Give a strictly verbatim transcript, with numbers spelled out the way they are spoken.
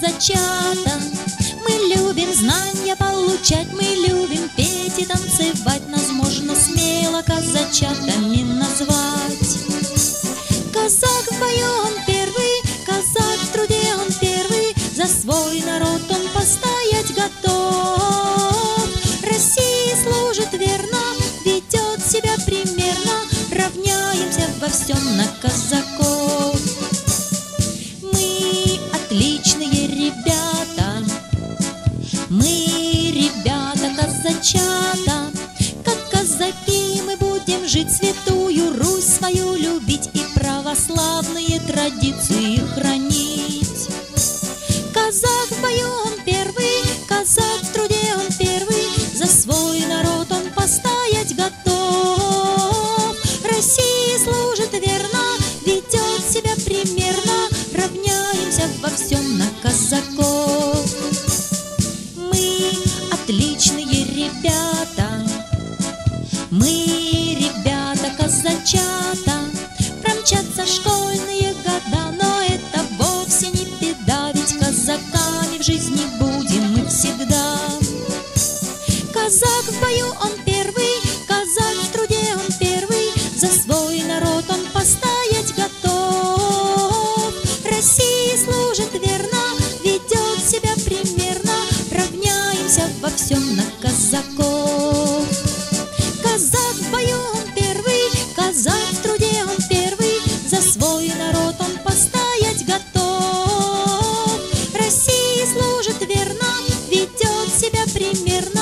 казачата. Мы любим знания получать, мы любим петь и танцевать. Нас можно смело казачатами назвать. Казак в бою он первый, казак в труде он первый, за свой народ он постоять готов. России служит верно, ведет себя примерно, равняемся во всем на казаков. Мы отличные ребята, мы ребята казачата. Как казаки мы будем жить, святую Русь свою любить и православные традиции хранить. Казак в бою он первый, казак в труде он первый, за свой народ он постоять готов. России служит верно, ведет себя примерно, равняемся во всем на казаков. Мы отличные ребята, мы ребята казачата. Промчатся школьные года, но это вовсе не беда, ведь казаками в жизни будем мы всегда. Казак в бою он первый, казак в труде он первый, за свой народ он постоять готов. России служит верно, ведет себя примерно, равняемся во всем на казаков. Казак в бою он первый, казак в труде он первый, за свой народ он постоять готов. России служит верно, ведет себя примерно,